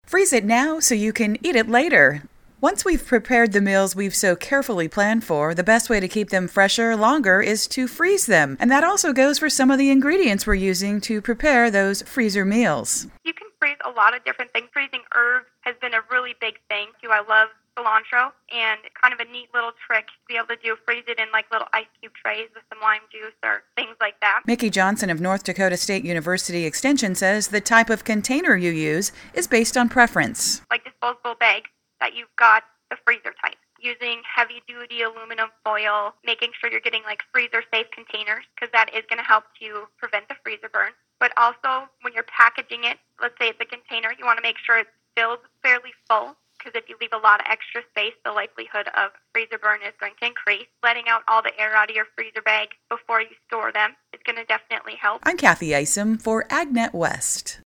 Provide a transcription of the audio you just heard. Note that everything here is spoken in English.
Freeze it now so you can eat it later. Once we've prepared the meals we've so carefully planned for, the best way to keep them fresher longer is to freeze them. And that also goes for some of the ingredients we're using to prepare those freezer meals. You can freeze a lot of different things. Freezing herbs has been a really big thing, too. I love cilantro, and kind of a neat little trick to be able to freeze it in like little ice cube trays with some lime juice or things like that. Mickey Johnson of North Dakota State University Extension says the type of container you use is based on preference. Like disposable bags that you've got the freezer type. Using heavy-duty aluminum foil, making sure you're getting like freezer-safe containers because that is going to help to prevent the freezer burn. But also, when you're packaging it, let's say it's a container, you want to make sure it's filled fairly full because if you leave a lot of extra space, the likelihood of freezer burn is going to increase. Letting out all the air out of your freezer bag before you store them is going to definitely help. I'm Kathy Isom for AgNet West.